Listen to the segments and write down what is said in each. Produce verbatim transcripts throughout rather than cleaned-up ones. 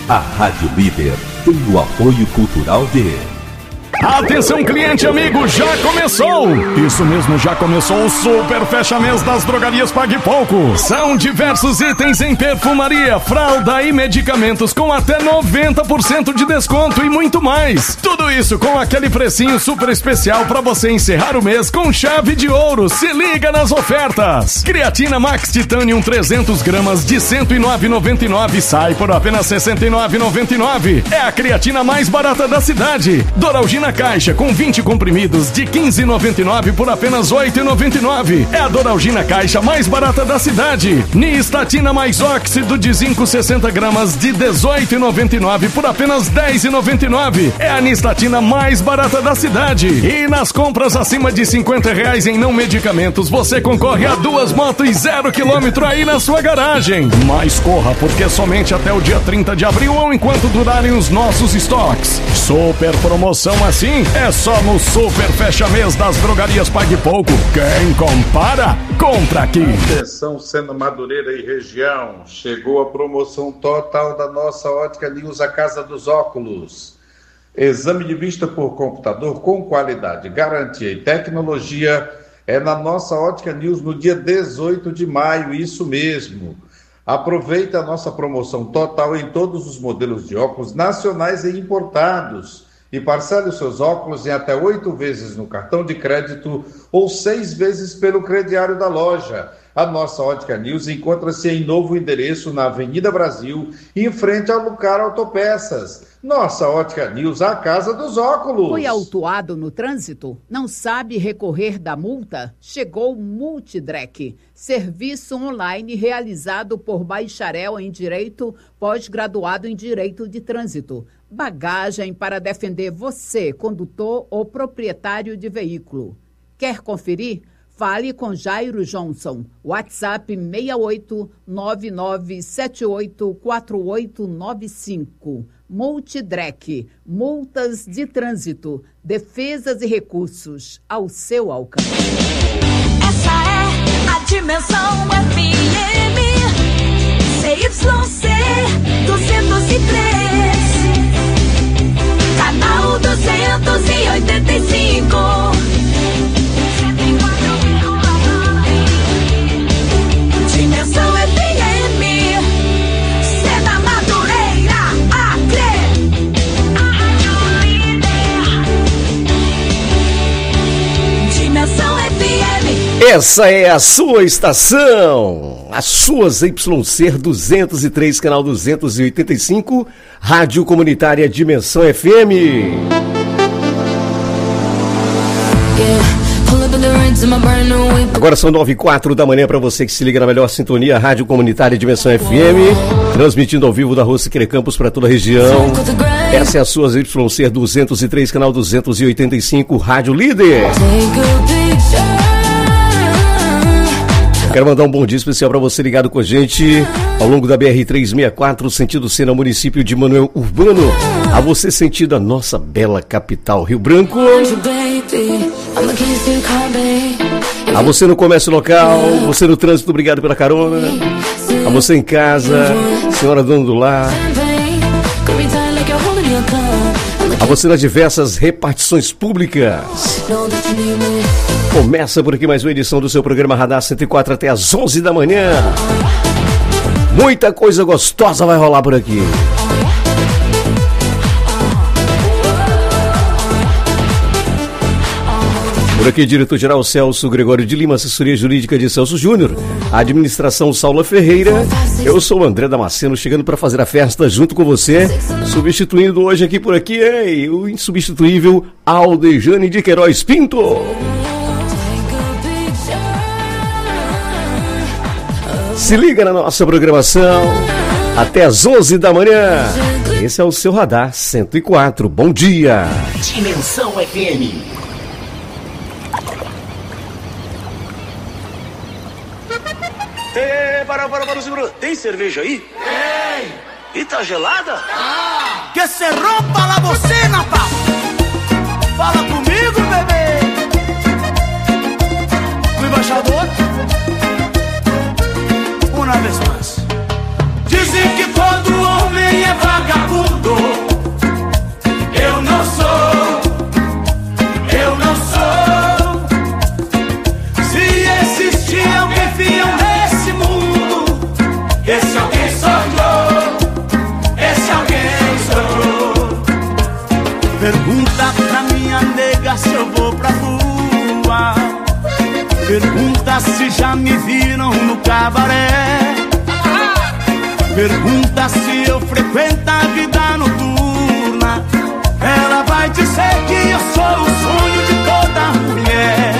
A Rádio Líder tem o apoio cultural de... Atenção, cliente amigo, já começou! Isso mesmo, já começou o Super Fecha Mês das Drogarias Pague Pouco. São diversos itens em perfumaria, fralda e medicamentos com até noventa por cento de desconto e muito mais. Tudo isso com aquele precinho super especial para você encerrar o mês com chave de ouro. Se liga nas ofertas! Creatina Max Titanium trezentos gramas de cento e nove reais e noventa e nove centavos sai por apenas sessenta e nove reais e noventa e nove centavos. É a creatina mais barata da cidade. Doralgina Caixa com vinte comprimidos de quinze reais e noventa e nove centavos por apenas oito reais e noventa e nove centavos. É a Doralgina Caixa mais barata da cidade. Nistatina mais óxido de zinco sessenta gramas de dezoito reais e noventa e nove centavos por apenas dez reais e noventa e nove centavos. É a Nistatina mais barata da cidade. E nas compras acima de cinquenta reais em não medicamentos, você concorre a duas motos zero quilômetro aí na sua garagem. Mas corra, porque somente até o dia trinta de abril ou enquanto durarem os nossos estoques. Super promoção assim é só no Super Fecha Mês das Drogarias Pague Pouco. Quem compara, compra aqui. Atenção, Sena Madureira e região. Chegou a promoção total da nossa Ótica News, a Casa dos Óculos. Exame de vista por computador com qualidade, garantia e tecnologia é na nossa Ótica News no dia dezoito de maio, isso mesmo. Aproveita a nossa promoção total em todos os modelos de óculos nacionais e importados e parcele os seus óculos em até oito vezes no cartão de crédito ou seis vezes pelo crediário da loja. A nossa Ótica News encontra-se em novo endereço na Avenida Brasil, em frente ao Lucar Autopeças. Nossa Ótica News, a casa dos óculos. Foi autuado no trânsito? Não sabe recorrer da multa? Chegou o Multidrec, serviço online realizado por bacharel em Direito, pós-graduado em Direito de Trânsito. Bagagem para defender você, condutor ou proprietário de veículo. Quer conferir? Fale com Jairo Johnson. WhatsApp seis oito nove nove sete oito quatro oito nove cinco. Multidrec, multas de trânsito, defesas e recursos ao seu alcance. Essa é a Dimensão F M, C Y C duzentos e três, canal duzentos e oitenta e cinco. Dimensão F M, Sena Madureira, Acre. Dimensão F M. Essa é a sua estação, as suas Y C duzentos e três, canal duzentos e oitenta e cinco, Rádio Comunitária Dimensão F M. Yeah. Agora são nove e quatro da manhã para você que se liga na melhor sintonia, Rádio Comunitária Dimensão F M, transmitindo ao vivo da Rua Siqueira Campos para toda a região. Essa é a sua Y C duzentos e três, canal duzentos e oitenta e cinco, Rádio Líder. Quero mandar um bom dia especial para você ligado com a gente ao longo da B R trezentos e sessenta e quatro, sentido Sena, município de Manoel Urbano. A você sentido a nossa bela capital, Rio Branco. A você no comércio local, você no trânsito, obrigado pela carona. A você em casa, senhora dona do lar. A você nas diversas repartições públicas. Começa por aqui mais uma edição do seu programa Radar cento e quatro até às onze da manhã. Muita coisa gostosa vai rolar por aqui. Por aqui, diretor-geral Celso Gregório de Lima, assessoria jurídica de Celso Júnior, administração Saula Ferreira. Eu sou o André Damasceno, chegando para fazer a festa junto com você, substituindo hoje aqui por aqui é, o insubstituível Aldejane de Queiroz Pinto. Se liga na nossa programação até às onze da manhã. Esse é o seu Radar cento e quatro. Bom dia. Dimensão F M. Ei, para, para, para, segura. Tem cerveja aí? Tem. E tá gelada? Ah. Que se rompa la bocina, pá. Fala comigo, bebê. O embaixador. Uma vez mais. Dizem que todo homem é vagabundo. Pergunta pra minha nega se eu vou pra rua. Pergunta se já me viram no cabaré. Pergunta se eu frequento a vida noturna. Ela vai dizer que eu sou o sonho de toda mulher.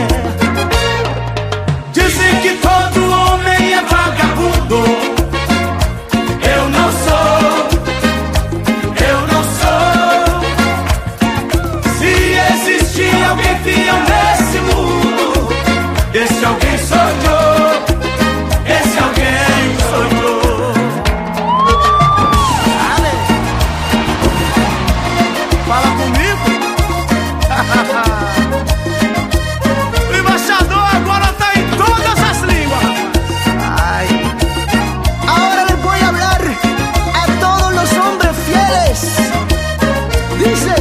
Dizem que todo homem é vagabundo. Eu não sou, eu não sou. Se existir alguém fiel nesse mundo, esse alguém sou eu. Esse alguém sou eu. Fala comigo. O embaixador agora tá em todas as línguas. Ay. Ahora les voy a hablar a todos los hombres fieles. Dice,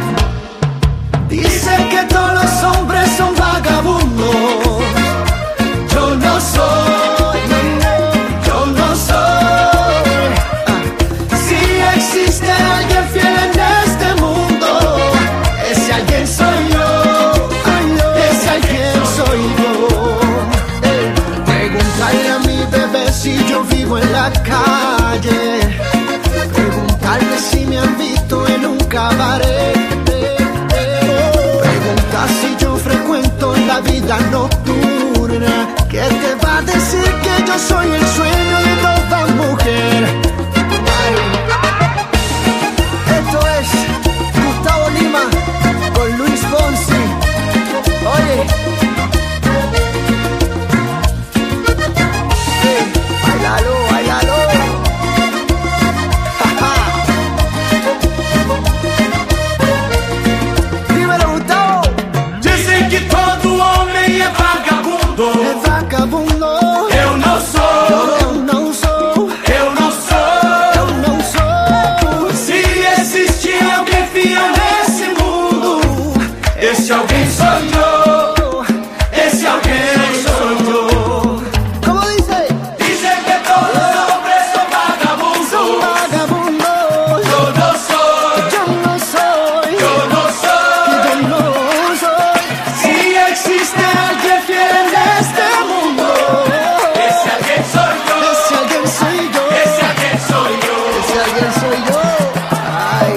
dice que todos los hombres son vagabundos. Yo no soy, yo no soy. Si existe alguien fiel en este mundo, ese alguien soy yo, ese alguien soy yo. Preguntarle a mi bebé si yo vivo en la calle. Preguntarle si me han visto en un cabaret. Preguntar si yo frecuento la vida nocturna. ¿Qué te va a decir que yo soy el sueño de toda mujer? Ay. Esto es Gustavo Lima con Luis Fonsi. Oye, hey, bailalo, bailalo. Ja, ja. Dímelo, Gustavo. Dizem que todo homem é vagabundo. Es vagabundo. Eu não sou, Yo no soy, eu não sou. yo no soy. Se existir alguém fiel nesse mundo, esse alguém sou eu. Esse alguém sou eu. ¿Cómo dice? Dizem que todos os hombres são vagabundos. Vagabundo. Eu não sou, Yo no soy, eu não sou. yo no soy. Se existe alguém fiel neste mundo, esse alguém sou eu. Ese alguien soy yo. Esse alguém sou eu. Ese alguien soy yo. Ay.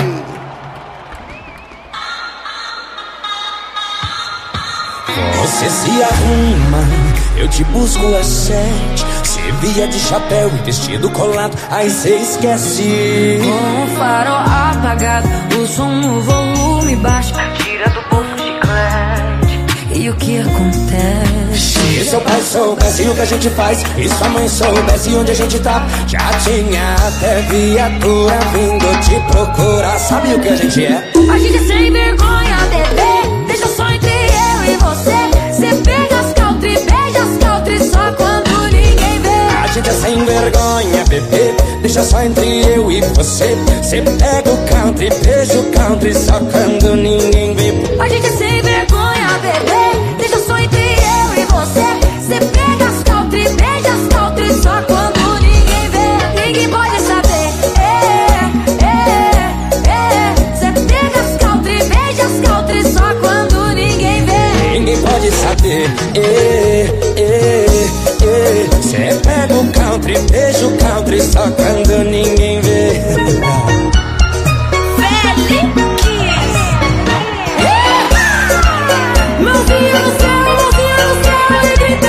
Você se arruma, eu te busco às sete. Cê via de chapéu e vestido colado, aí cê esquece. Com o farol apagado, o som no volume baixo, tira do bolso de chiclete. E o que acontece? Se seu pai soubesse o que a gente faz e sua mãe soubesse onde a gente tá, já tinha até viatura vindo te procurar. Sabe o que a gente é? A gente é sem vergonha, bebê. Deixa só entre eu e você. Cê pega as country, beija as country só quando ninguém vê. A gente é sem vergonha, bebê. Deixa só entre eu e você. Cê pega o country, beija o country só quando ninguém vê. A gente é sem vergonha, bebê. Deixa só entre eu e você. Cê pega as country, beija as country só quando ninguém vê. Ninguém pode saber. É, é, é. Cê pega as country, beija as country só quando ninguém vê. Ninguém pode saber. Ê, ê, ê. Cê pega o country, beija o country só quando ninguém vê. Mãozinha no céu, mãozinha no céu e grita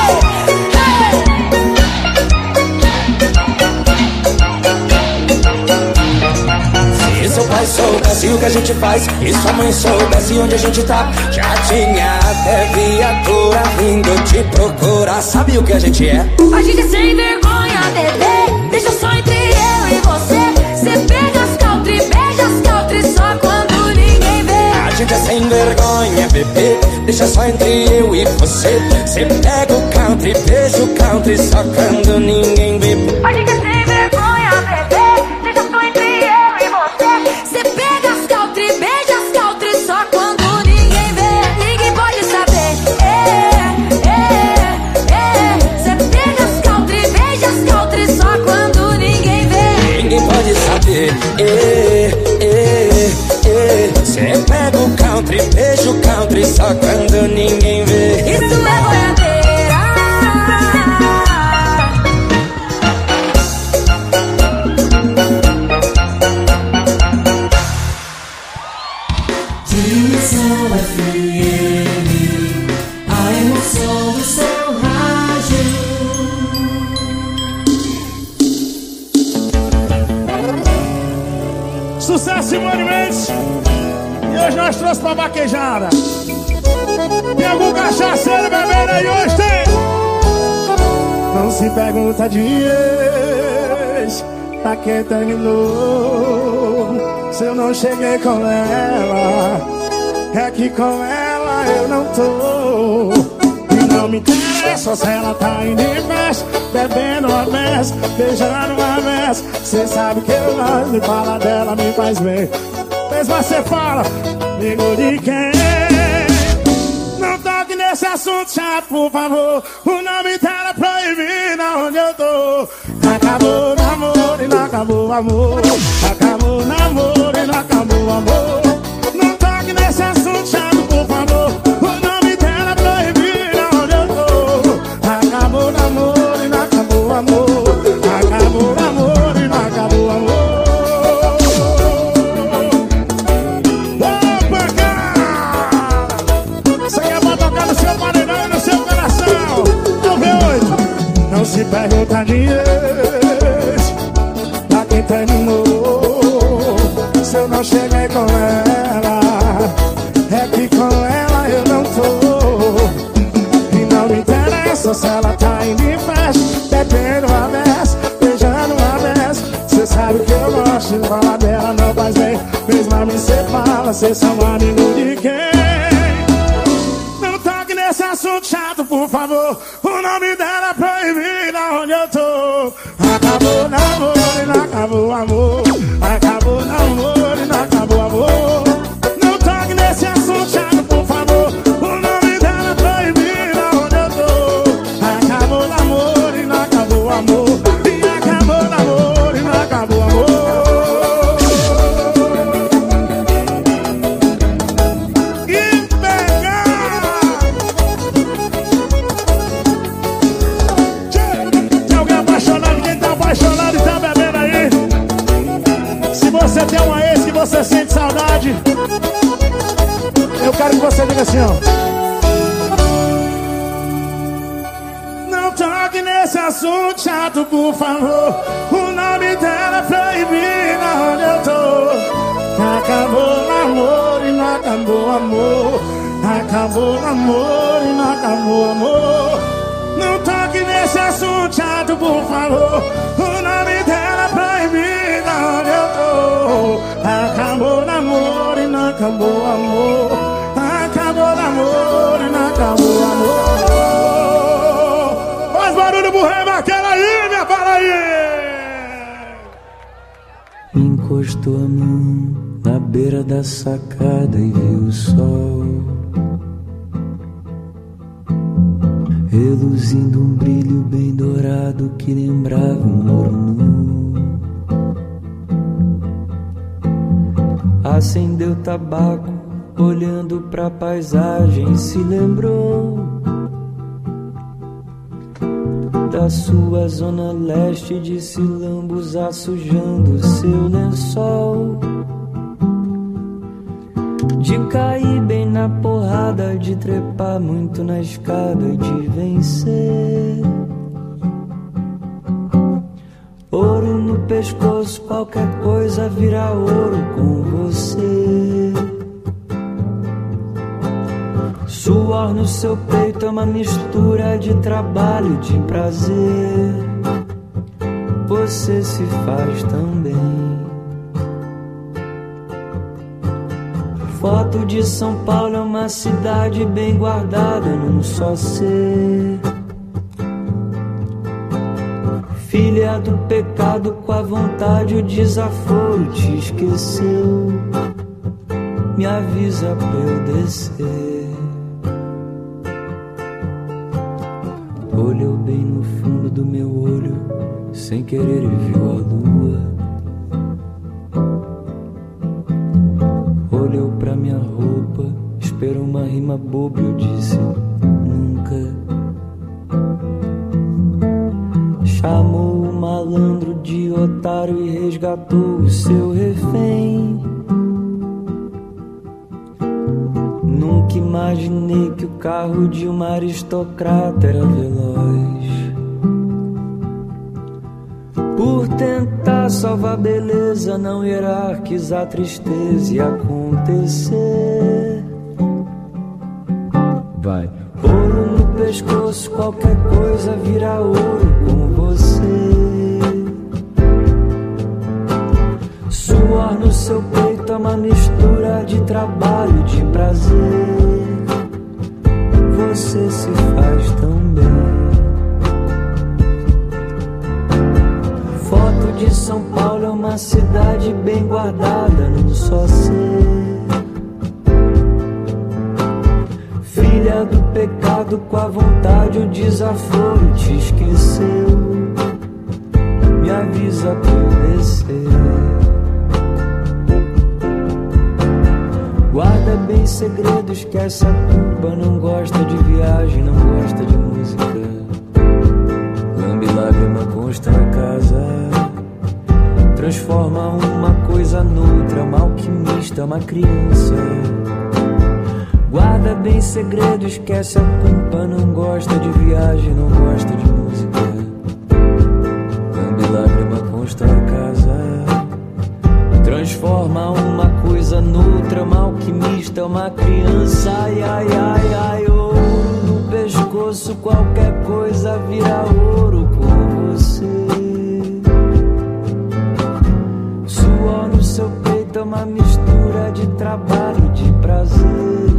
Se seu pai soubesse o que a gente faz e sua mãe soubesse onde a gente tá, já tinha até viatura vindo te procurar. Sabe o que a gente é? A gente é sem vergonha, bebê. Deixa só entre eu e você. Cê pega as country, beija as country só quando ninguém vê. A gente é sem vergonha, bebê. Deixa só entre eu e você. Cê pega o country, beija o country só quando ninguém vê. A gente é sem vergonha, bebê. Deixa só entre eu e você. Cê pega as country, beija as country só quando ninguém vê. Ninguém pode saber. É, é, é. Cê pega as country, beija as country só quando ninguém vê. Ninguém pode saber. Ê, ê, ê. Cê pega o country, beija o country só quando ninguém vê. Isso é boiadeira. Dimensão F M, a emoção do seu rádio. Sucesso, Simone Mendes. E hoje nós trouxemos pra vaquejada. Tem algum cachaceiro bebendo aí hoje? Tem? Não se pergunta de ex, pra quem terminou. Se eu não cheguei com ela, é que com ela eu não tô. E não me interessa se ela tá indo em festa, bebendo uma mesa, beijando uma mesa. Cê sabe que eu gosto de falar dela, me faz bem. Mas você fala, amigo de quem? Não toque nesse assunto chato, por favor. O nome dela é proibido onde eu tô. Acabou o namoro e não acabou o amor. Acabou o namoro e não acabou o amor. Não toque nesse assunto chato, por favor. O nome dela é proibido onde eu tô. Acabou o namoro e não acabou o amor. Acabou o namoro e não acabou o amor. Não se pergunta de ex, pra quem terminou. Se eu não cheguei com ela, é que com ela eu não tô. E não me interessa se ela tá indo em festa, bebendo uma vez, beijando uma vez. Cê sabe que eu gosto de falar dela, não faz bem. Mesmo a mim cê fala, cê são amigo de quem? Não toque nesse assunto chato, por favor. O nome dela é proibido onde eu tô. Acabou o namoro e não acabou o amor. Acabou o namoro e não acabou o amor. Não toque nesse assunto chato, por favor. O nome dela é proibido onde eu tô. Acabou o namoro e não acabou o amor. E acabou o namoro e não acabou o amor. E pegar. Tem alguém apaixonado? Quem tá apaixonado e tá bebendo aí? Se você tem uma ex que você sente saudade, eu quero que você diga assim, ó. Não toque nesse assunto chato, por favor. O nome dela é proibido onde eu tô. Acabou o namoro e não acabou o amor. Acabou o namoro e não acabou o amor. Não toque nesse assunto chato, por favor. O nome dela é proibido onde eu tô. Acabou o namoro e não acabou o amor. Acabou o namoro e não acabou o amor. Faz barulho pro rei Maquela aí, minha Paraíba. Encostou a mão na beira da sacada e viu o sol reluzindo um brilho bem dourado que lembrava um ouro nu. Acendeu tabaco, olhando pra paisagem, se lembrou da sua zona leste de silambos assujando seu lençol, de cair bem na porrada, de trepar muito na escada, de vencer. Ouro no pescoço, qualquer coisa vira ouro com você. Suor no seu peito é uma mistura de trabalho e de prazer. Você se faz tão bem. Foto de São Paulo é uma cidade bem guardada num só ser. Filha do pecado com a vontade, o desaforo te esqueceu. Me avisa pra eu descer. Olhou bem no fundo do meu olho, sem querer e viu a lua. Olhou pra pra minha roupa. Esperou uma rima boba, eu disse nunca. Chamou o malandro de otário e resgatou o seu refém. Nunca imaginei que o carro de uma aristocrata era veloz. Por tentar salvar a beleza, não hierarquizar a tristeza e acontecer. Vai. Ouro no pescoço, qualquer coisa vira ouro com você. Suor no seu peito é uma mistura de trabalho e de prazer. Você se faz tão bem. Foto de São Paulo é uma cidade bem guardada num só ser. Filha do pecado, com a vontade o desaforo te esqueceu. Me avisa pra eu descer. Guarda bem segredo, esquece a culpa. Não gosta de viagem, não gosta de música. Lambe lágrima, consta na casa. Transforma uma coisa noutra, uma alquimista, uma criança. Guarda bem segredo, esquece a culpa. Não gosta de viagem, não gosta de música. Lambe lágrima, consta na casa. Transforma uma coisa noutra, uma alquimista, uma criança. Ai, ai, ai, ai, ouro no pescoço, qualquer coisa vira ouro com você. Suor no seu peito é uma mistura de trabalho e de prazer.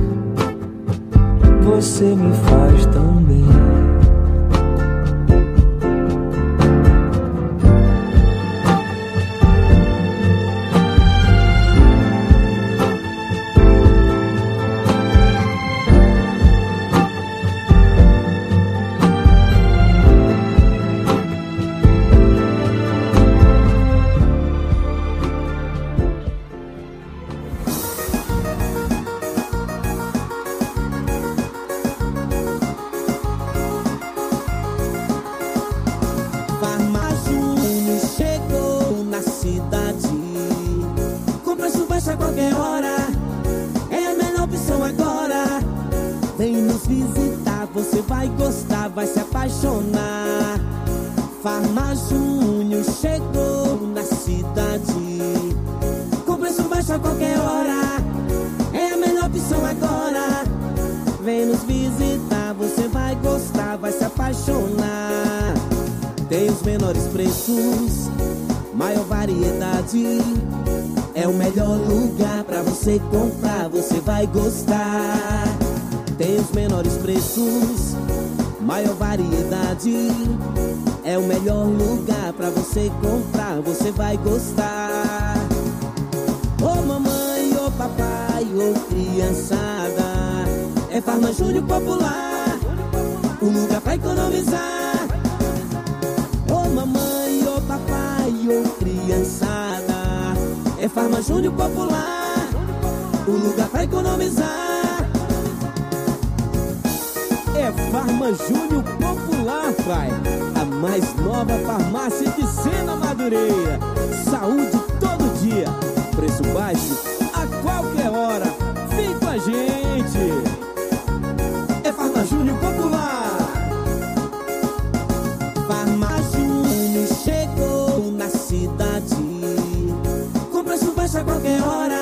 Você me faz tão bem. Comprar, você vai gostar. Tem os menores preços, maior variedade. É o melhor lugar pra você comprar, você vai gostar. Ô mamãe, ô papai, ô criançada, é Farma Júnior Popular, o lugar pra economizar. Ô mamãe, ô papai, ô criançada, é Farma Júnior Popular, o lugar pra economizar. É Farma Júnior Popular, pai. A mais nova farmácia de Sena Madureira. Saúde todo dia. Preço baixo a qualquer hora. Vem com a gente. É Farma Júnior Popular. Farma Júnior chegou na cidade. Com preço baixo a qualquer hora.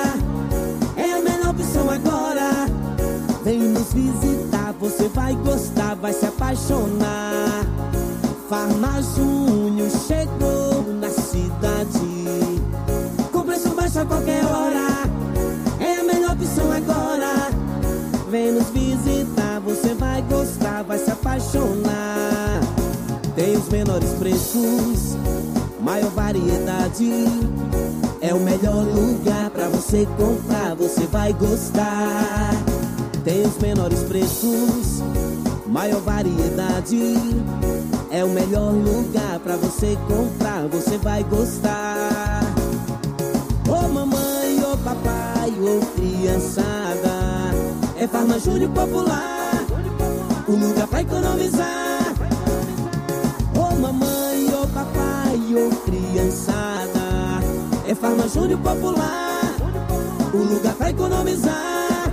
Agora, vem nos visitar, você vai gostar, vai se apaixonar. Farma Júnior chegou na cidade. Com preço baixo a qualquer hora. É a melhor opção agora. Vem nos visitar, você vai gostar, vai se apaixonar. Tem os menores preços, maior variedade. É o melhor lugar pra você comprar, você vai gostar. Tem os menores preços, maior variedade. É o melhor lugar pra você comprar, você vai gostar. Ô mamãe, ô papai, papai, ô criançada. É Farma Júnior Popular, o lugar pra economizar. Ô mamãe, ô papai, ô criançada. É Farma Júnior Popular, o lugar pra economizar.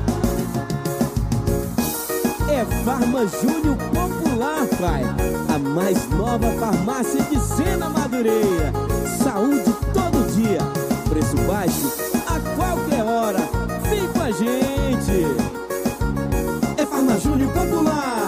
É Farma Júnior Popular, pai. A mais nova farmácia de Sena Madureira. Saúde todo dia, preço baixo a qualquer hora. Vem com a gente. É Farma Júnior Popular.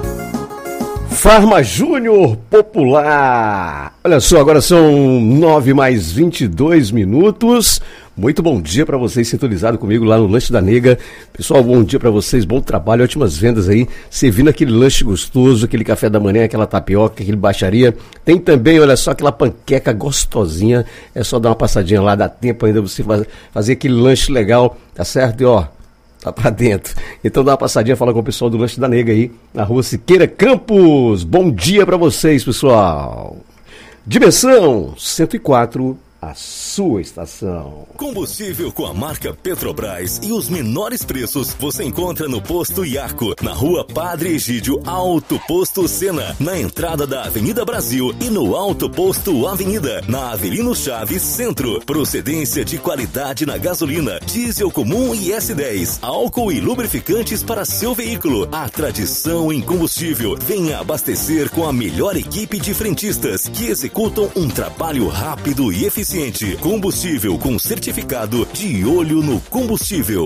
Farma Júnior Popular. Olha só, agora são nove mais vinte e dois minutos. Muito bom dia para vocês sintonizados comigo lá no Lanche da Nega. Pessoal, bom dia para vocês, bom trabalho, ótimas vendas aí, servindo aquele lanche gostoso, aquele café da manhã, aquela tapioca, aquele baixaria. Tem também, olha só, aquela panqueca gostosinha. É só dar uma passadinha lá, dá tempo ainda você fazer aquele lanche legal, tá certo? E ó, tá pra dentro. Então dá uma passadinha, fala com o pessoal do Lanche da Nega aí, na rua Siqueira Campos. Bom dia pra vocês, pessoal. Dimensão cento e quatro, a sua estação. Combustível com a marca Petrobras e os menores preços você encontra no Posto Iarco, na rua Padre Egídio, Alto Posto Sena, na entrada da Avenida Brasil e no Alto Posto Avenida, na Avelino Chaves Centro. Procedência de qualidade na gasolina, diesel comum e S dez, álcool e lubrificantes para seu veículo. A tradição em combustível. Venha abastecer com a melhor equipe de frentistas que executam um trabalho rápido e eficiente. Combustível com certificado de olho no combustível.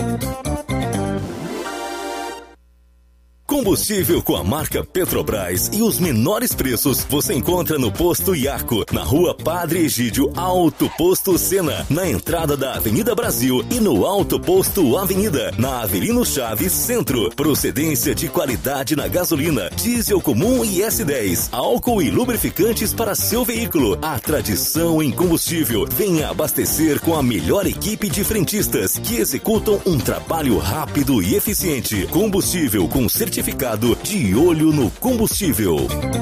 Combustível com a marca Petrobras e os menores preços você encontra no Posto Iarco, na rua Padre Egídio, Alto Posto Sena, na entrada da Avenida Brasil e no Alto Posto Avenida, na Avelino Chaves Centro. Procedência de qualidade na gasolina, diesel comum e S dez, álcool e lubrificantes para seu veículo. A tradição em combustível. Venha abastecer com a melhor equipe de frentistas que executam um trabalho rápido e eficiente. Combustível com certificado de olho no combustível.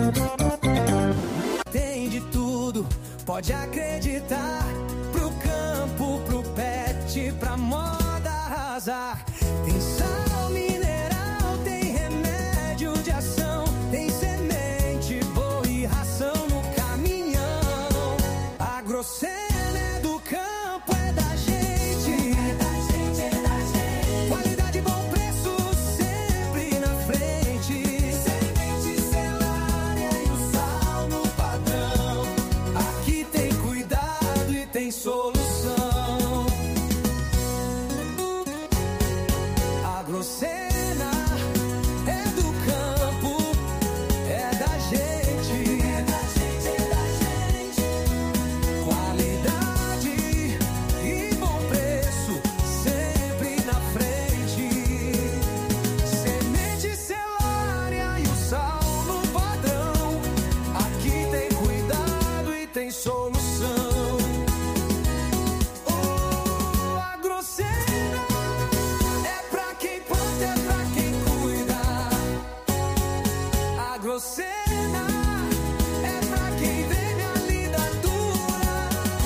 Tem de tudo, pode acreditar. Pro campo, pro pet, pra moda arrasar. Tem sal mineral, tem remédio de ação. Tem semente boa e ração no caminhão. A Grosseira é do campo, é da gente. É da gente, é da gente. Qualidade, bom preço, sempre na frente. Semente Celária e o sal no padrão. Aqui tem cuidado e tem solução. A Grosseira é do campo, é da gente. É da gente, é da gente. Qualidade e bom preço, sempre na frente. Semente Celária e o sal no padrão. Aqui tem cuidado e tem solução. Oh, a Grosseira é pra quem planta, é pra quem cuida. A Grosseira é pra quem vem a lida dura.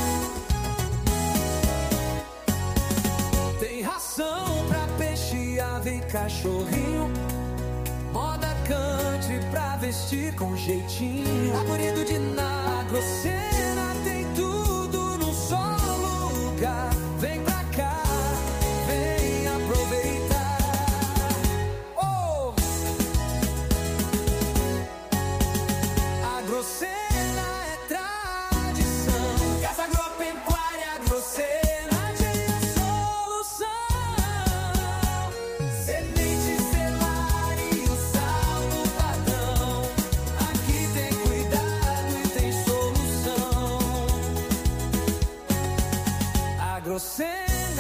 Tem ração pra peixe, ave e cachorrinho. Moda country pra vestir com jeitinho. Apurido de na Grosseira tem tudo num só lugar. Vem pra cá, vem aproveitar. Oh! A Grosseira é tradição. Casa agropecuária Grosseira tem a solução. Semente Celária e o sal no padrão. Aqui tem cuidado e tem solução. A Grosseira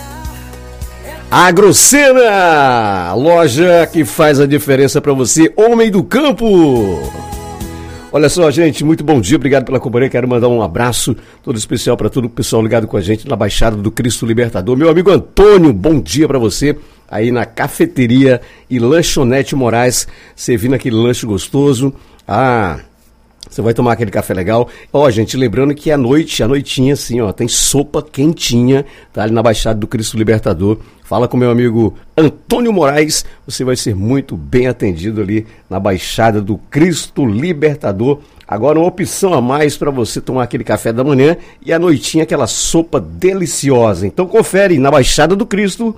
A Grosseira, loja que faz a diferença para você, homem do campo. Olha só, gente, muito bom dia, obrigado pela companhia. Quero mandar um abraço todo especial para todo o pessoal ligado com a gente na Baixada do Cristo Libertador. Meu amigo Antônio, bom dia para você aí na Cafeteria e Lanchonete Moraes, servindo aquele lanche gostoso. Ah, Você vai tomar aquele café legal. Ó, gente, lembrando que à noite, à noitinha, assim, ó, tem sopa quentinha, tá ali na Baixada do Cristo Libertador. Fala com meu amigo Antônio Moraes, você vai ser muito bem atendido ali na Baixada do Cristo Libertador. Agora uma opção a mais para você tomar aquele café da manhã e à noitinha aquela sopa deliciosa. Então confere na Baixada do Cristo,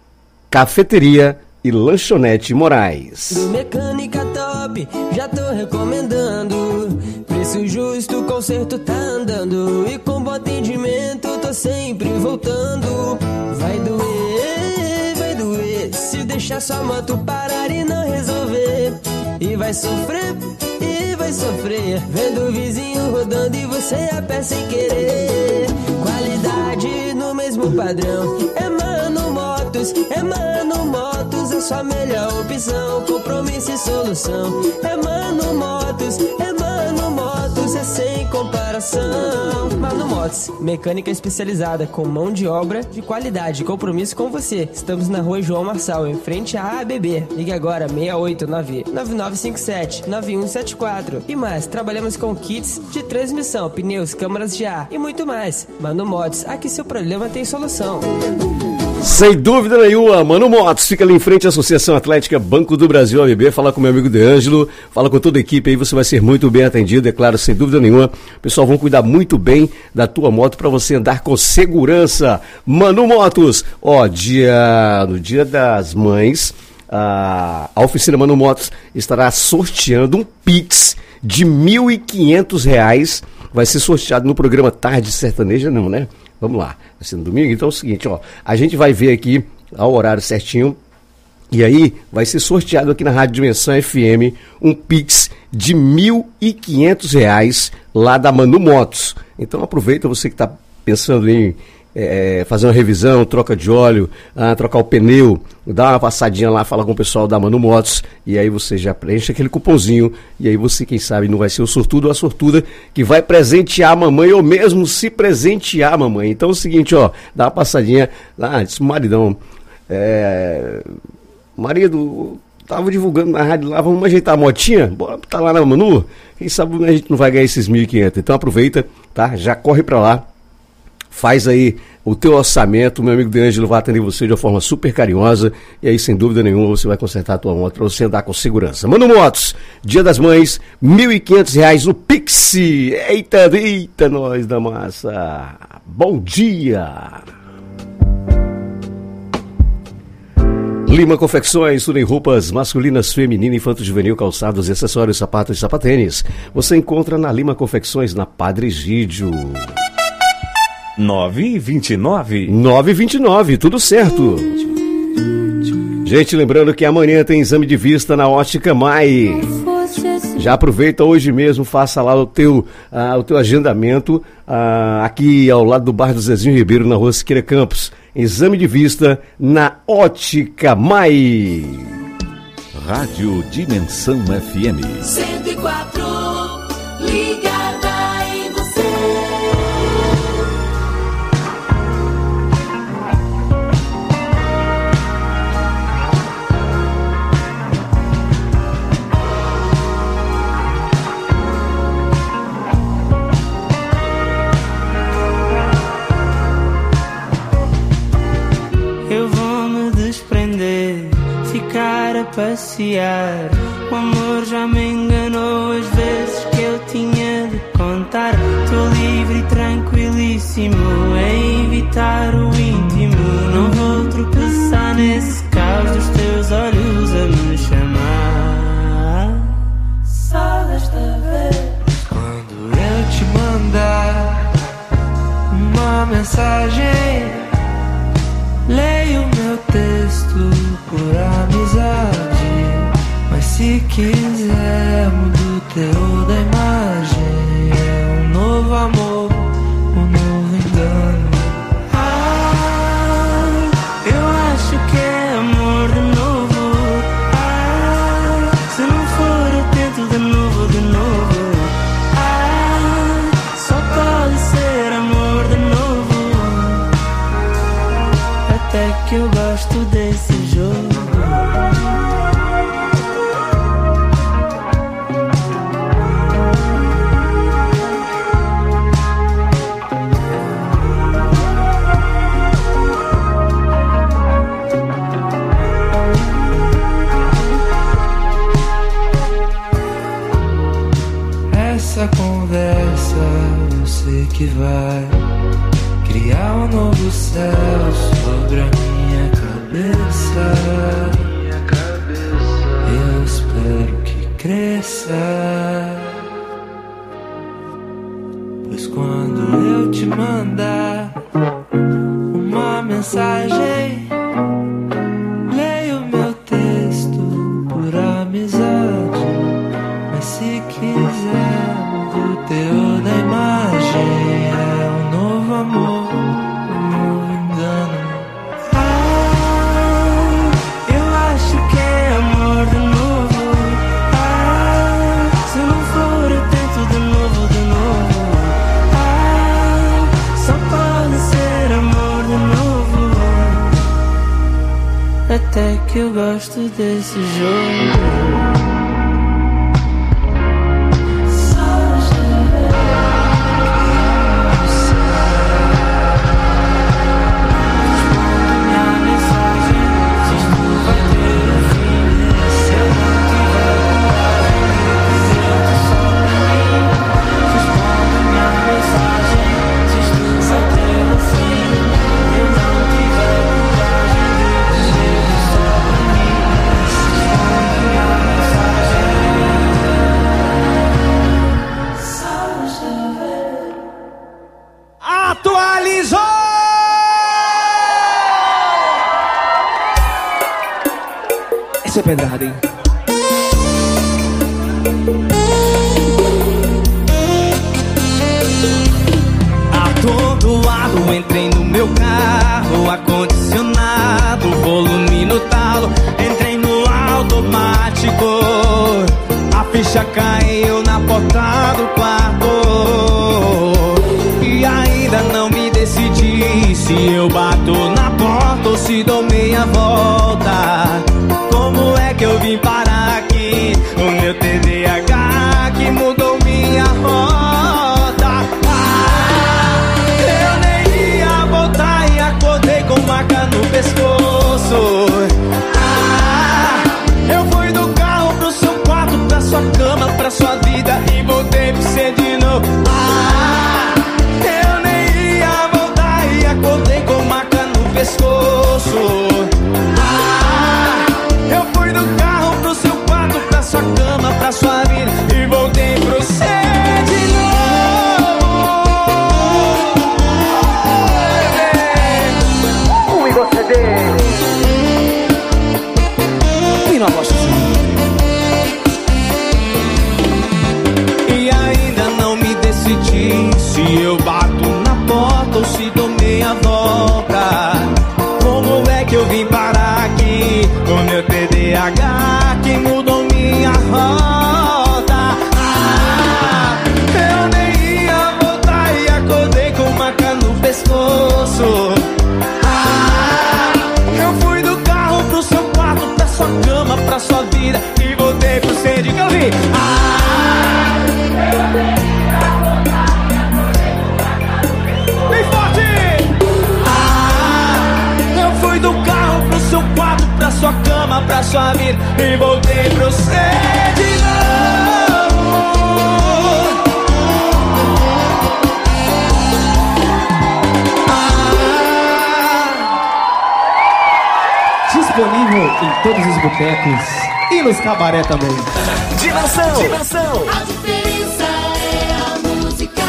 Cafeteria e Lanchonete Moraes. Mecânica top, já tô recomendando. Preço justo, conserto tá andando. E com bom atendimento, tô sempre voltando. Vai doer, vai doer. Se deixar sua moto parar e não resolver. E vai sofrer, e vai sofrer. Vendo o vizinho rodando e você a pé sem querer. Qualidade no mesmo padrão. É Mano Motos, é Mano Motos. É sua melhor opção, compromisso e solução. É Mano Motos, é Mano Motos, é sem comparação. Mano Motos, mecânica especializada com mão de obra de qualidade e compromisso com você. Estamos na rua João Marçal, em frente à A B B. Ligue agora, seis oito nove, nove nove cinco sete, nove um sete quatro. E mais, trabalhamos com kits de transmissão, pneus, câmaras de ar e muito mais. Mano Motos, aqui seu problema tem solução. Sem dúvida nenhuma, Mano Motos, fica ali em frente à Associação Atlética Banco do Brasil, A B B, fala com meu amigo De Ângelo, fala com toda a equipe aí, você vai ser muito bem atendido, é claro, sem dúvida nenhuma. Pessoal, vão cuidar muito bem da tua moto para você andar com segurança. Mano Motos, ó, dia, no Dia das Mães, a, a oficina Mano Motos estará sorteando um Pix de mil e quinhentos reais, vai ser sorteado no programa Tarde Sertaneja, não, né? Vamos lá, vai ser no domingo, então é o seguinte, ó, a gente vai ver aqui ao horário certinho, e aí vai ser sorteado aqui na Rádio Dimensão F M um Pix de mil e quinhentos reais lá da Mano Motos. Então aproveita, você que está pensando em é, fazer uma revisão, troca de óleo, ah, trocar o pneu, dá uma passadinha lá, fala com o pessoal da Mano Motos, e aí você já preenche aquele cupomzinho, e aí você, quem sabe, não vai ser o sortudo ou a sortuda que vai presentear a mamãe, ou mesmo se presentear a mamãe. Então é o seguinte, ó, dá uma passadinha lá, disse o maridão, é, marido, tava divulgando na rádio lá, vamos ajeitar a motinha, bora tá lá na Manu, quem sabe a gente não vai ganhar esses mil e quinhentos, então aproveita, tá, já corre pra lá, faz aí o teu orçamento, meu amigo De Ângelo vai atender você de uma forma super carinhosa, e aí sem dúvida nenhuma você vai consertar a tua moto para você andar com segurança. Mano Motos, Dia das Mães, mil e quinhentos reais no Pix. Eita, eita, nós da massa. Bom dia. Lima Confecções, tudo em roupas masculinas, feminina, infanto-juvenil, calçados, acessórios, sapatos e sapatênis. Você encontra na Lima Confecções, na Padre Egídio. nove e vinte e nove. nove e vinte e nove, tudo certo. Gente, lembrando que amanhã tem exame de vista na Ótica Mai. Já aproveita hoje mesmo, faça lá o teu, uh, o teu agendamento uh, aqui ao lado do bar do Zezinho Ribeiro, na rua Siqueira Campos. Exame de vista na Ótica Mai. Rádio Dimensão F M. cento e quatro, ligada em você. Eu vou me desprender, ficar a passear. O amor já me enganou as vezes que eu tinha de contar. Tô livre e tranquilíssimo em evitar o íntimo. Não vou tropeçar nesse caos dos teus olhos a me chamar. Só desta vez, quando eu te mandar uma mensagem, leio meu texto por amizade. Mas se quiser, mudo o teor da imagem. É um novo amor, um novo engano. Ah, eu acho que é amor de novo. Ah, se não for eu tento de novo, de novo. Ah, só pode ser amor de novo. Até que eu gosto desse jogo. sei que vai criar um novo céu sobre a minha cabeça. Minha cabeça. Eu espero que cresça, pois quando eu te mandar uma mensagem, leio meu texto por amizade. Mas se quiser do teor da imagem, é um novo amor, um novo engano. Ah, eu acho que é amor de novo. Ah, se não for eu tento de novo, de novo. Ah, só pode ser amor de novo. Até que eu gosto desse jogo. Atualizou! Essa é pedrada, hein? Atordoado, entrei no meu carro, ar-condicionado, volume no talo, entrei no automático. A ficha caiu na porta do quarto. E ainda não me decidi se eu bato na porta ou se dou meia volta. Como é que eu vim parar aqui? O meu T D A H que mudou minha rota. Ah, eu nem ia voltar e acordei com maca no pescoço. Ah, eu fui do carro pro seu quarto, pra sua cama, pra sua vida e voltei pra você de novo. Ah, eu nem ia voltar e acordei com maca no pescoço. Ah, eu fui do carro pro seu quarto, pra sua cama, pra sua vida e voltei pro você de novo. O Igor C D e não gosto assim. E ainda não me decidi se eu bato na porta ou se dou meia volta. Como é que eu vim parar aqui? O meu T D A H que mudou minha rota. Ah, eu nem ia voltar e acordei com maca no pescoço. Ah, eu fui do carro pro seu quarto, pra sua cama, pra sua vida e voltei pro você de que eu vi. Ah, bem forte! Ah, eu fui do carro pro seu quarto, pra sua cama, pra sua vida e voltei pro você de novo. Ah, disponível em todos os botecos e nos cabaré também. Dimensão! Dimensão! A diferença é a música.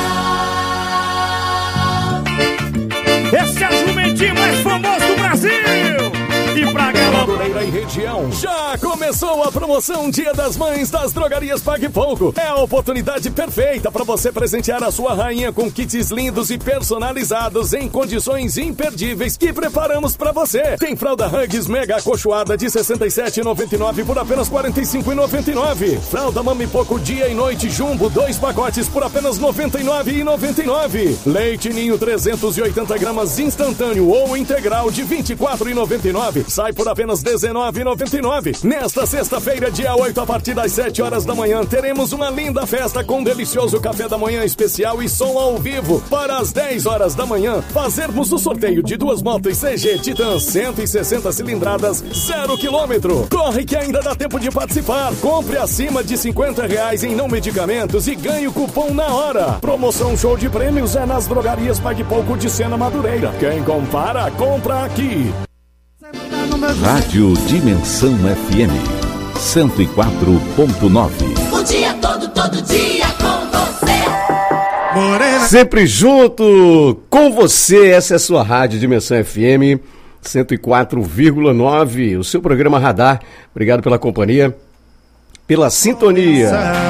Esse é o jumentinho mais famoso do Brasil. E pra galera Madureira e região, já começou a promoção Dia das Mães das Drogarias Pague Pouco. É a oportunidade perfeita para você presentear a sua rainha com kits lindos e personalizados em condições imperdíveis que preparamos para você. Tem fralda Huggies Mega acolchoada de sessenta e sete reais e noventa e nove centavos por apenas quarenta e cinco reais e noventa e nove centavos. Fralda Mami Pouco Dia e Noite Jumbo, dois pacotes por apenas noventa e nove reais e noventa e nove centavos. Leite Ninho trezentos e oitenta gramas instantâneo ou integral de vinte e quatro reais e noventa e nove centavos. Sai por apenas dezenove nove reais e noventa e nove centavos. Nesta sexta-feira, dia oito, a partir das sete horas da manhã, teremos uma linda festa com um delicioso café da manhã especial e som ao vivo. Para as dez horas da manhã, fazermos o sorteio de duas motos C G Titan cento e sessenta cilindradas, zero quilômetro. Corre que ainda dá tempo de participar. Compre acima de cinquenta reais em não medicamentos e ganhe o cupom na hora. Promoção show de prêmios é nas drogarias Pague Pouco de Sena Madureira. Quem compara, compra aqui. Rádio Dimensão F M cento e quatro ponto nove. O dia todo, todo dia com você. Morena. Sempre junto com você, essa é a sua Rádio Dimensão F M cento e quatro vírgula nove, o seu programa Radar. Obrigado pela companhia, pela sintonia.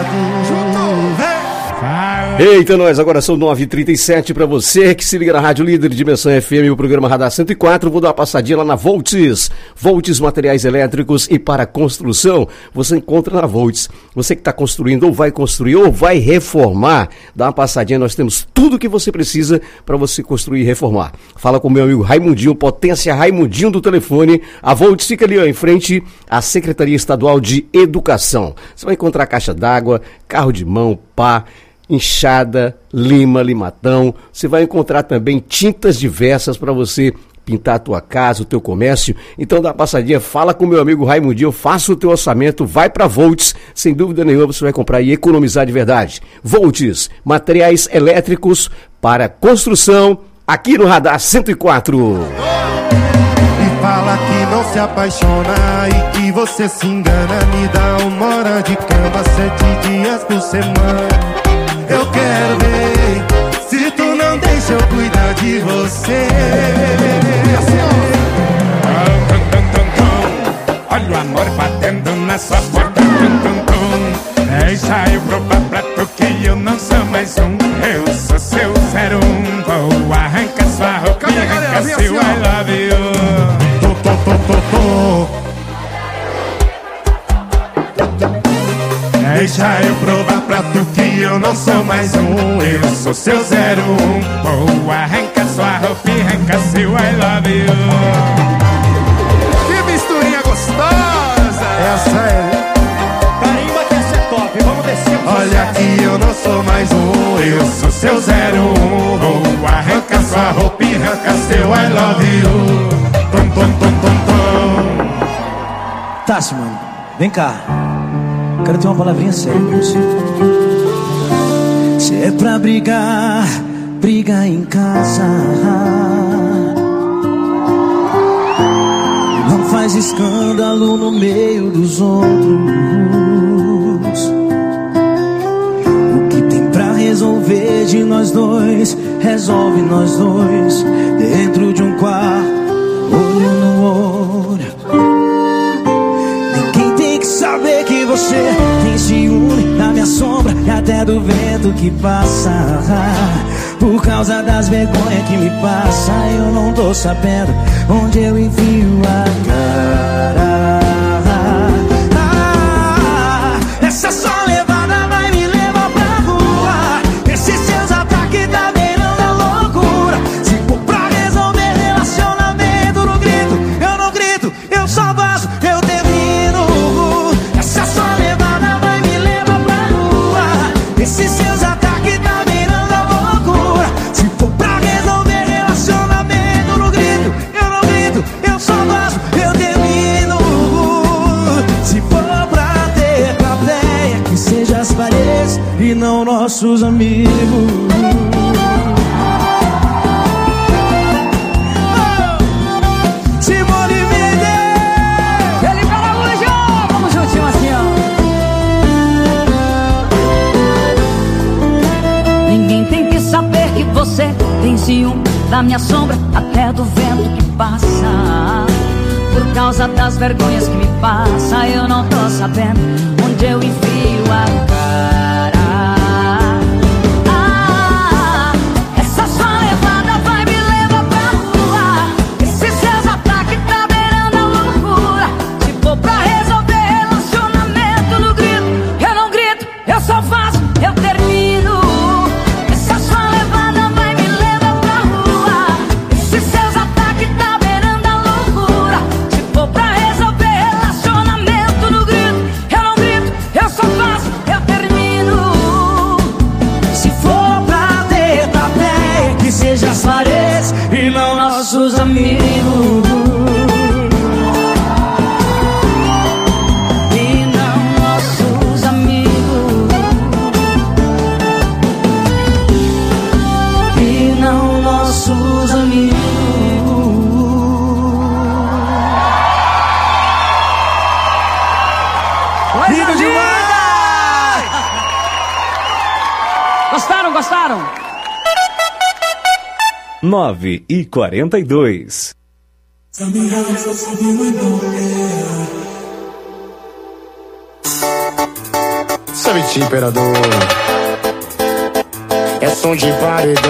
Eita, nós, agora são nove e trinta e sete para você que se liga na Rádio Líder Dimensão F M, o programa Radar cento e quatro. Vou dar uma passadinha lá na Volts. Volts Materiais Elétricos e para Construção. Você encontra na Volts. Você que está construindo ou vai construir ou vai reformar, dá uma passadinha. Nós temos tudo que você precisa para você construir e reformar. Fala com o meu amigo Raimundinho, Potência Raimundinho do telefone. A Volts fica ali ó, em frente à Secretaria Estadual de Educação. Você vai encontrar caixa d'água, carro de mão, pá, enxada, lima, limatão. Você vai encontrar também tintas diversas para você pintar a tua casa, o teu comércio. Então dá uma passadinha, fala com o meu amigo Raimundinho, faça o teu orçamento, vai para Volts, sem dúvida nenhuma você vai comprar e economizar de verdade. Volts, materiais elétricos para construção, aqui no Radar cento e quatro. E fala que não se apaixona e que você se engana, me dá uma hora de cama, sete dias por semana. Eu quero ver se tu não deixa eu cuidar de você. Olha o amor batendo na sua porta. Deixa eu provar pra tu que eu não sou mais um. Eu sou seu zero um. Vou arrancar sua roupa e arrancar seu I love you. Tô, tô, tô, tô, tô. Deixa eu provar pra tu que eu não sou mais um. Eu sou seu zero um. Vou arrancar sua roupa e arrancar seu I love you. Que misturinha gostosa! Essa é. Carimba que essa é top, vamos descer. Olha que eu não sou mais um. Eu sou seu zero um. Vou arrancar sua roupa e arrancar seu I love you. Tom, tom, tom, tom, tom. Tassi, mano, vem cá. Quero ter uma palavrinha séria com você. Se é pra brigar, briga em casa. Não faz escândalo no meio dos outros. O que tem pra resolver de nós dois, resolve nós dois. Dentro de um quarto, olho no olho. Saber que você tem ciúme da minha sombra e até do vento que passa. Por causa das vergonhas que me passa, eu não tô sabendo onde eu enfio a cara. Ah, essa só levada vai me levar pra rua. Esses seus ataques tá beirando a loucura. Se for pra resolver relacionamento, não grito, eu não grito, eu só vazo, eu termino. Esses seus ataques tá virando a loucura. Se for pra resolver relacionamento, não grito, eu não grito, eu só vazo, eu termino. Se for pra ter plateia, que seja as paredes e não nossos amigos. Você tem ciúme da minha sombra, até do vento que passa. Por causa das vergonhas que me passa, eu não tô sabendo onde eu enfio a cara. Ah, essa sua levada vai me levar pra rua. Esses seus ataques tá beirando a loucura. Se for pra resolver relacionamento, no grito, eu não grito, eu só faço, eu termino. Pra resolver Lindo demais! Gostaram, gostaram? nove e quarenta e dois. Sabe, imperador, é som de paredão.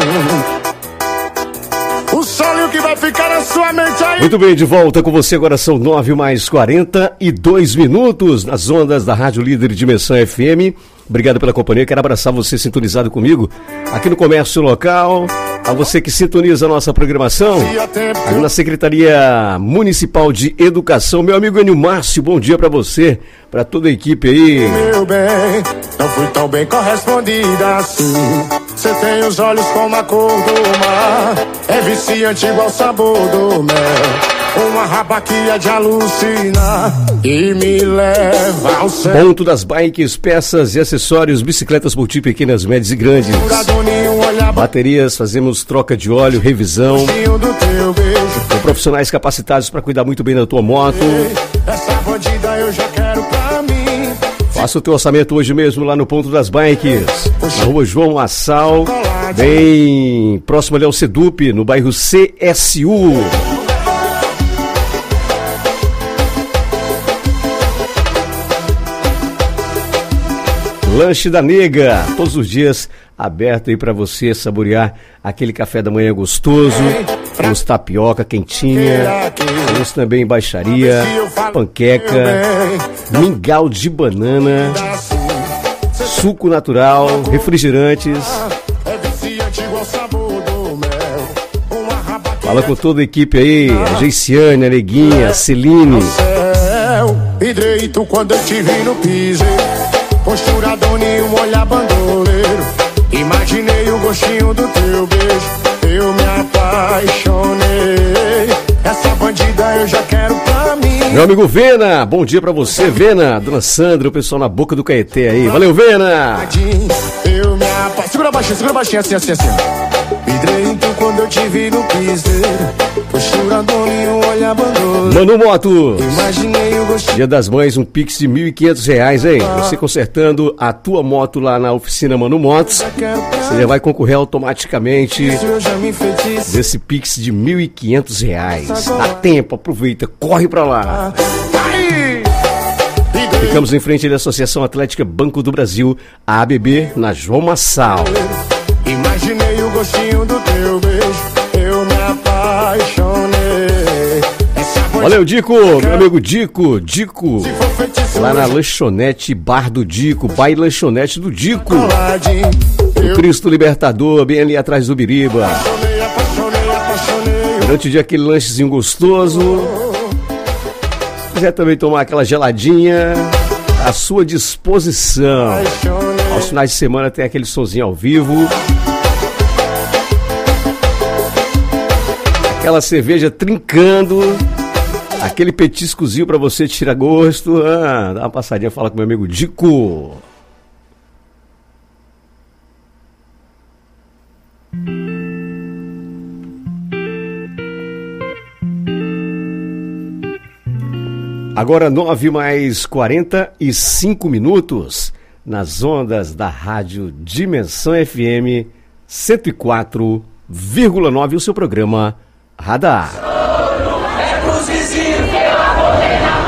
O solo que vai ficar na sua mente aí. Muito bem, de volta com você. Agora são nove mais quarenta e dois minutos nas ondas da Rádio Líder Dimensão F M. Obrigado pela companhia. Quero abraçar você sintonizado comigo aqui no Comércio Local. A você que sintoniza a nossa programação aqui na Secretaria Municipal de Educação. Meu amigo Enio Márcio, bom dia pra você, pra toda a equipe aí. Meu bem, não fui tão bem correspondida assim. Você tem os olhos como a cor do mar, é viciante igual o sabor do mel. Uma rabaquia de alucinar e me leva ao céu. Ponto das bikes, peças e acessórios, bicicletas multi, pequenas, médias e grandes. Baterias, fazemos troca de óleo, revisão. Com profissionais capacitados para cuidar muito bem da tua moto. Essa bandida eu já quero pra mim. Faça o teu orçamento hoje mesmo lá no Ponto das Bikes, na rua João Assal, bem próximo ali ao Sedup, no bairro C S U. Lanche da Nega, todos os dias aberto aí para você saborear aquele café da manhã gostoso. Temos tapioca quentinha, temos também baixaria, panqueca, mingau de banana, suco natural, refrigerantes. Fala com toda a equipe aí, a Geiciane, a Neguinha, a Celine. Direito quando eu te vi no piso, posturador nenhum, olhar bandoleiro. Imaginei o gostinho do teu beijo, eu me apaixonei. Essa bandida eu já quero pra mim. Meu amigo Vena, bom dia pra você, Vena. Dona Sandra, o pessoal na boca do Caeté aí. Valeu, Vena! Eu me apaixonei. Segura baixinho, segura baixinho, assim, assim, assim. Direito quando eu te vi no piseiro, posturador nenhum, olhar bandoleiro. Manu Motos, imaginei o gostinho. Dia das Mães, um Pix de mil e quinhentos reais, hein? Você consertando a tua moto lá na oficina Manu Motos, você já vai concorrer automaticamente desse Pix de mil e quinhentos reais. Dá tempo, aproveita, corre pra lá. Ficamos em frente à Associação Atlética Banco do Brasil, a A B B, na João Massal. Imaginei o gostinho do teu beijo, eu me apaixonei. Valeu, Dico, meu amigo Dico, Dico, lá na lanchonete Bar do Dico, Bar e Lanchonete do Dico, o Cristo Libertador, bem ali atrás do Biriba. Durante o dia aquele lanchezinho gostoso, se quiser também tomar aquela geladinha, à sua disposição. Aos finais de semana tem aquele sonzinho ao vivo, aquela cerveja trincando, aquele petiscozinho pra você tirar gosto. Ah, dá uma passadinha, fala com meu amigo Dico. Agora nove mais quarenta e cinco minutos nas ondas da Rádio Dimensão F M cento e quatro vírgula nove, o seu programa Radar. É pros vizinhos que eu vou treinar.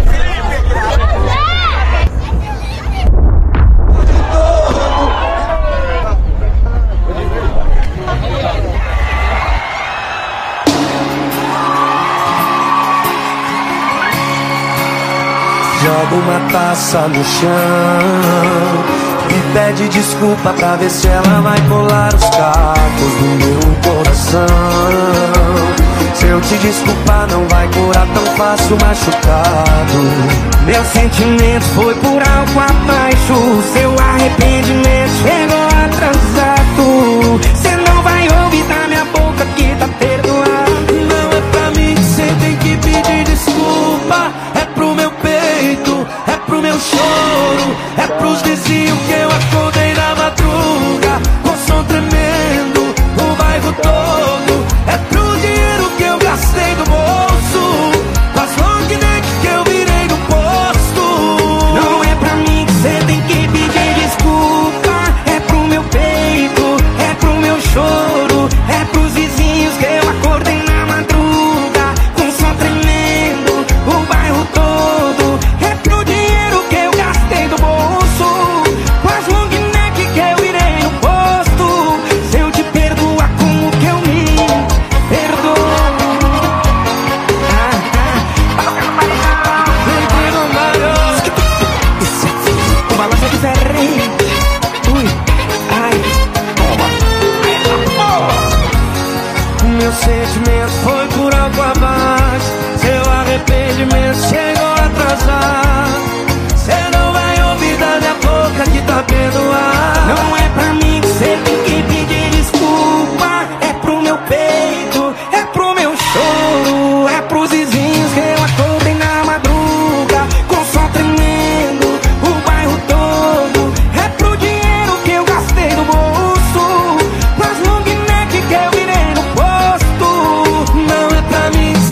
Joga uma taça no chão e pede desculpa pra ver se ela vai colar os cacos do meu coração. Se eu te desculpar não vai curar tão fácil machucado. Meu sentimento foi por algo abaixo, seu arrependimento chegou atrasado. Cê não vai ouvir da minha boca que tá perdoado. Não é pra mim que cê tem que pedir desculpa, é pro meu peito, é pro meu choro, é pros vizinhos que eu acordei na madruga com som tremendo, o bairro todo, é pro dinheiro que eu gastei do bolso, com as long neck que eu virei no posto. Não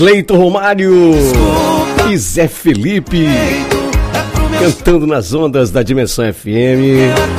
Cleiton Romário e Zé Felipe cantando nas ondas da Dimensão F M.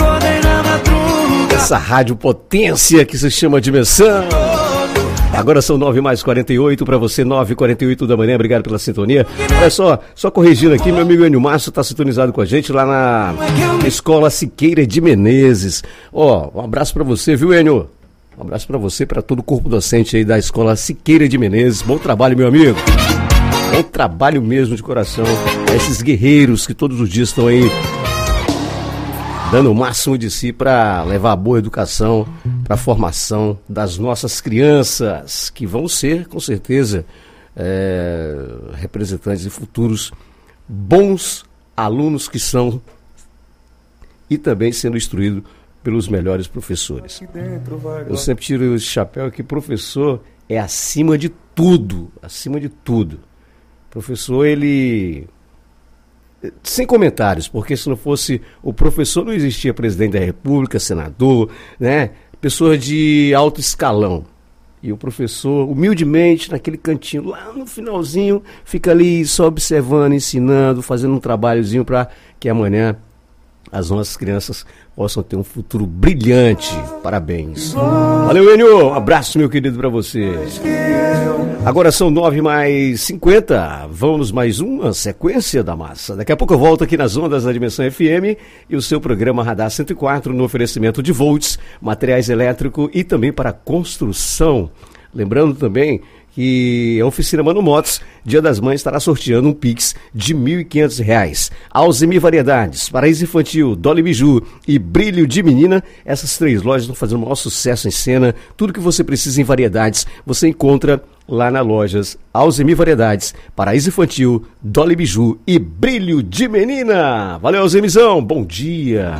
Essa rádio potência que se chama Dimensão. Agora são nove mais quarenta e oito para você, nove e quarenta e oito da manhã. Obrigado pela sintonia. Olha só, só corrigindo aqui, meu amigo Enio Márcio está sintonizado com a gente lá na Escola Siqueira de Menezes. Ó, um abraço para você, viu, Enio? Um abraço para você, para todo o corpo docente aí da Escola Siqueira de Menezes. Bom trabalho, meu amigo. Bom trabalho mesmo de coração. A esses guerreiros que todos os dias estão aí dando o máximo de si para levar a boa educação para a formação das nossas crianças, que vão ser, com certeza, é, representantes e futuros bons alunos que são, e também sendo instruídos pelos melhores professores. Eu sempre tiro esse chapéu que professor é acima de tudo, acima de tudo. Professor, ele... sem comentários, porque se não fosse o professor não existia presidente da República, senador, né? Pessoa de alto escalão. E o professor, humildemente, naquele cantinho, lá no finalzinho, fica ali só observando, ensinando, fazendo um trabalhozinho para que amanhã as nossas crianças possam ter um futuro brilhante. Parabéns. Valeu, Enio. Um abraço, meu querido, para você. Agora são nove mais cinquenta. Vamos mais uma sequência da massa. Daqui a pouco eu volto aqui nas ondas da Dimensão F M e o seu programa Radar cento e quatro no oferecimento de volts, materiais elétricos e também para construção. Lembrando também que a oficina Mano Motos, Dia das Mães, estará sorteando um Pix de mil e quinhentos reais. Alzemi Variedades, Paraíso Infantil, Dolly Biju e Brilho de Menina, essas três lojas estão fazendo o maior sucesso em cena. Tudo que você precisa em variedades, você encontra lá nas lojas Alzemi Variedades, Paraíso Infantil, Dolly Biju e Brilho de Menina. Valeu, Alzemizão, bom dia.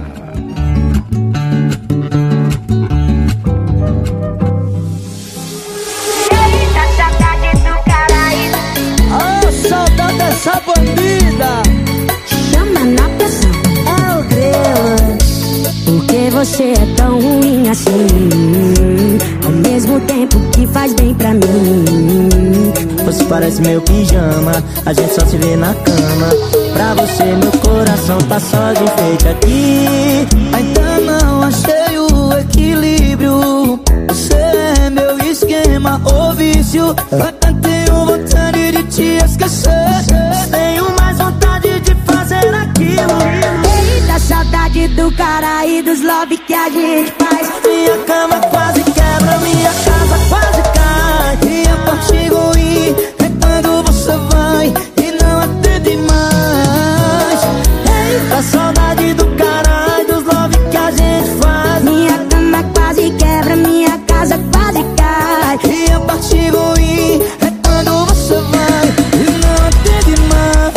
Essa bandida chama na pressão, é o grelo. Por que você é tão ruim assim? Ao mesmo tempo que faz bem pra mim. Você parece meu pijama, a gente só se vê na cama. Pra você meu coração tá só de enfeite aqui. Ainda não achei o equilíbrio. Você é meu esquema ou vício. Até tenho vontade de te esquecer. Tenho mais vontade de fazer aquilo. Eita, saudade do cara e dos love que a gente faz. Minha cama quase quebra, minha casa quase cai. E a parte ruim é quando você vai e não atende mais. Eita, saudade do cara e dos love que a gente faz. Minha cama quase quebra, minha casa quase cai. E a parte ruim é quando você vai e não atende mais.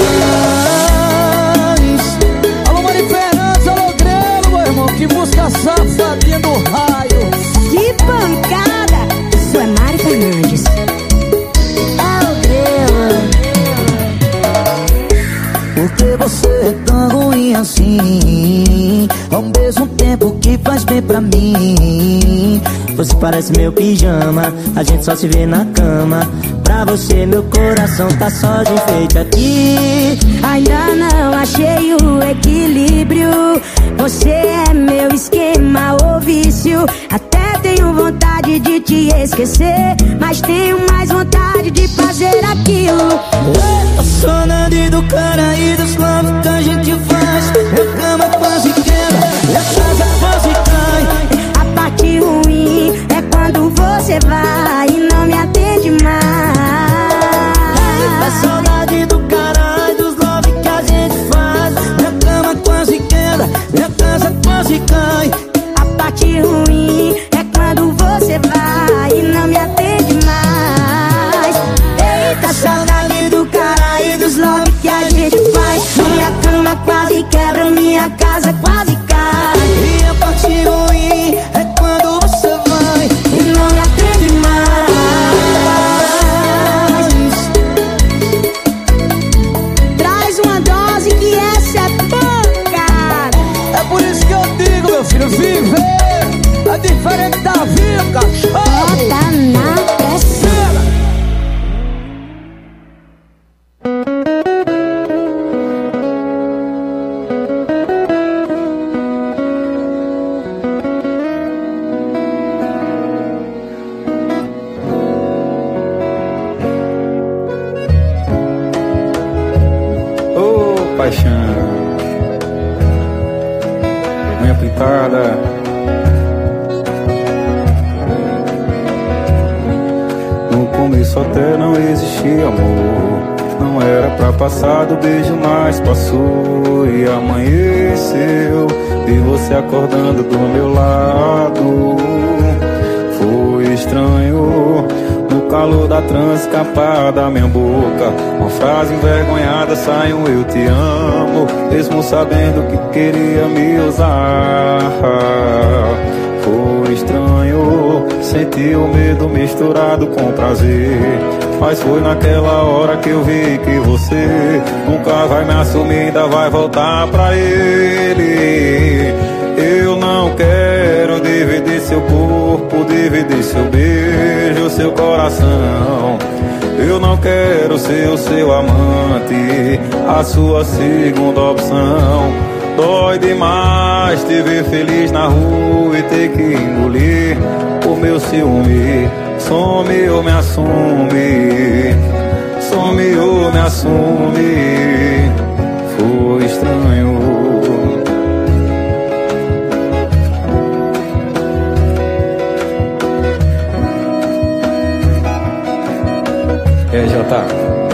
Alô, Mari Fernandes, alô, Grelo, meu irmão. Que música safadinha do raio. Que pancada. Isso é Mari Fernandes. É o Grelo. Por que você é tão ruim assim? Ao mesmo tempo que faz bem pra mim. Você parece meu pijama, a gente só se vê na cama. Pra você meu coração tá só de enfeite aqui. Ainda não achei o equilíbrio. Você é meu esquema ou vício. Até tenho vontade de te esquecer, mas tenho mais vontade de fazer aquilo. A saudade do cara e dos love que a gente faz. Minha cama quase quebra, minha casa quase cai. A parte ruim é quando você vai e não me atende mais. A saudade do cara e dos love que a gente faz. Minha cama quase quebra, minha casa quase cai. A parte ruim é quando você vai e não me atende mais. Eita, saudade do cara e dos love que a gente faz. Minha cama quase quebra, minha casa quase cai. E a parte ruim é quando você vai e não me atende mais. Traz uma dose que essa é pancada. É por isso que eu digo, meu filho, viver é diferente da vida, cachorro. Bota na pressão. paixão. Unha pintada. No começo até não existia amor. Não era pra passar do beijo, mas passou e amanheceu. Vi você acordando do meu lado. Foi estranho. No calor da trans escapar da minha boca, uma frase envergonhada saiu: eu te amo, mesmo sabendo que queria me usar. Foi estranho, senti o medo misturado com prazer. Mas foi naquela hora que eu vi que você nunca vai me assumir, ainda vai voltar pra ele. Eu não quero dividir seu corpo, dividir seu beijo, seu coração. Eu não quero ser o seu amante, a sua segunda opção. Dói demais te ver feliz na rua e ter que engolir o meu ciúme. Some ou me assume, some ou me assume. Foi estranho. É, Jota.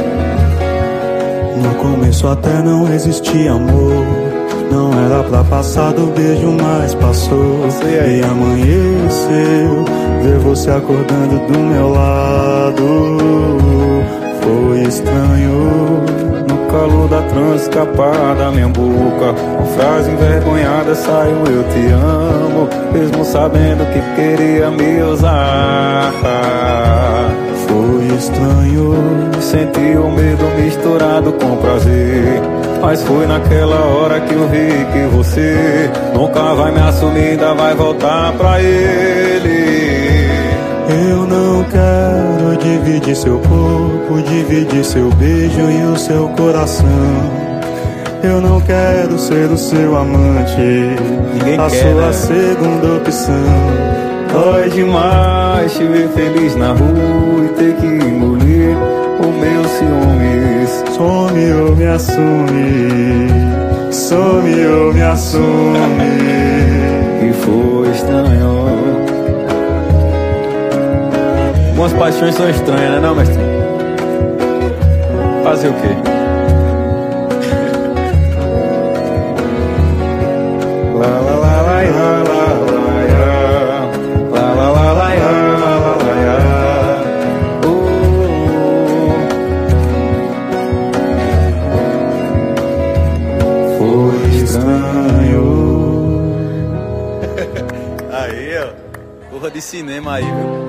No começo até não existia amor. Não era pra passar do beijo, mas passou. E amanheceu, ver você acordando do meu lado. Foi estranho. No calor da trans escapar da minha boca, uma frase envergonhada saiu: eu te amo, mesmo sabendo que queria me usar. Foi estranho, senti o medo misturado com prazer. Mas foi naquela hora que eu vi que você nunca vai me assumir, ainda vai voltar pra ele. Eu não quero dividir seu corpo, dividir seu beijo e o seu coração. Eu não quero ser o seu amante, ninguém a quer, sua né? segunda opção. Dói demais te ver feliz na rua e ter que engolir o meu ciúmes. Some ou me assume, some ou me assume. E foi estranho. Algumas paixões são estranhas, né, não, mestre? Fazer o quê? La la la la la la la la la la Aí, ó, porra de cinema aí, viu?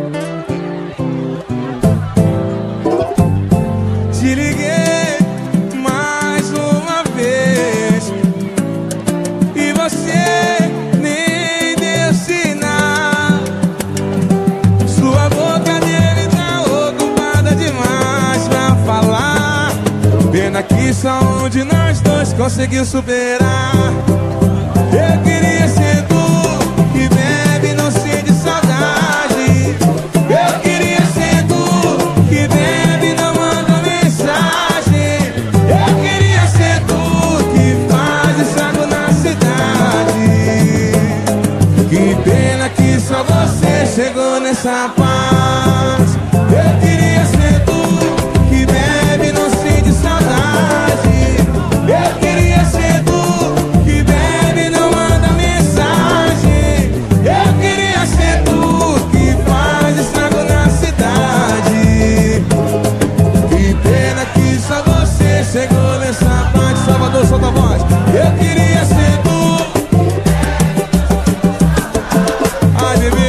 Te liguei mais uma vez e você nem deu sinal. Sua boca dele tá ocupada demais pra falar. Pena que só um de nós dois conseguiu superar. Eu queria ser tu que bebe não sente saudade. Eu queria ser tu que bebe não manda mensagem. Eu queria ser tu que faz estrago na cidade. Que pena que só você chegou nessa paz. Eu queria ser tu que bebe não sente saudade. Eu queria ser tu que bebe não manda mensagem. Eu queria ser tu que faz estrago na cidade. Que pena que só você chegou nessa parte. Salvador, solta a voz. Eu queria ser tu. Ai, bebê.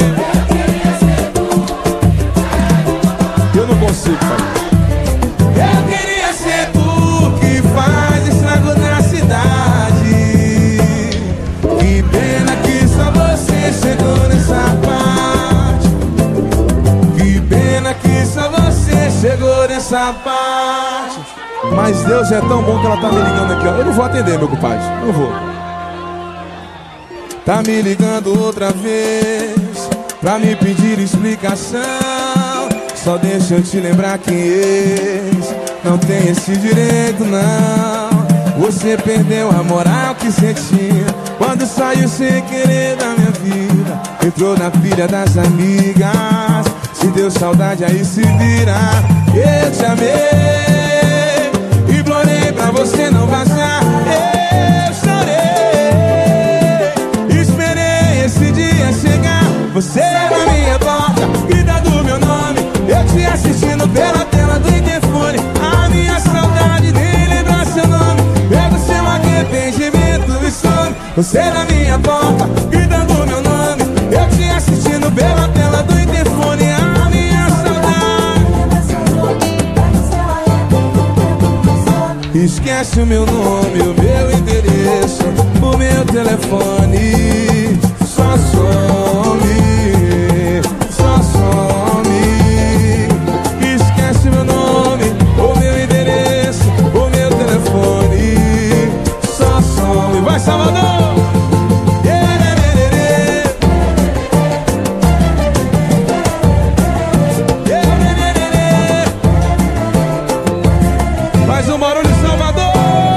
Eu não consigo, pai. Eu queria ser tu que faz estrago na cidade. Que pena que só você chegou nessa parte. Que pena que só você chegou nessa parte. Mas Deus é tão bom que ela tá me ligando aqui, ó. Eu não vou atender, meu compadre, não vou. Tá me ligando outra vez pra me pedir explicação. Só deixa eu te lembrar que ex não tem esse direito, não. Você perdeu a moral que cê tinha quando saiu sem querer da minha vida. Entrou na pilha das amigas. Se deu saudade aí se vira. Eu te amei, implorei pra você não vazar. Eu chorei, esperei esse dia chegar. Você na minha porta, grita do meu nome. Eu te assistindo pela tela do interfone. A minha saudade nem lembra seu nome. Pega o seu arrependimento e some. Você na minha porta, gritando meu nome. Eu te assistindo pela tela do interfone. A minha saudade. Esquece o meu nome, o meu endereço, o meu telefone. Só some, só some. Esquece meu nome, o meu endereço, o meu telefone. Só some. Vai, Salvador! Mais um barulho, Salvador!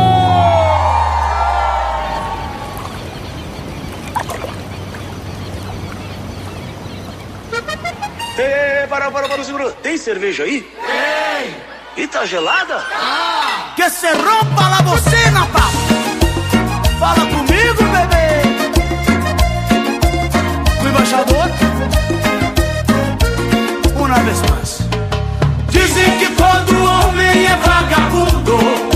Ei, para, para, para, segura. Tem cerveja aí? Tem! E tá gelada? Ah! Que se rompa la bocina, papo! Fala comigo, bebê! O embaixador? Uma vez mais. Dizem que todo homem é vagabundo.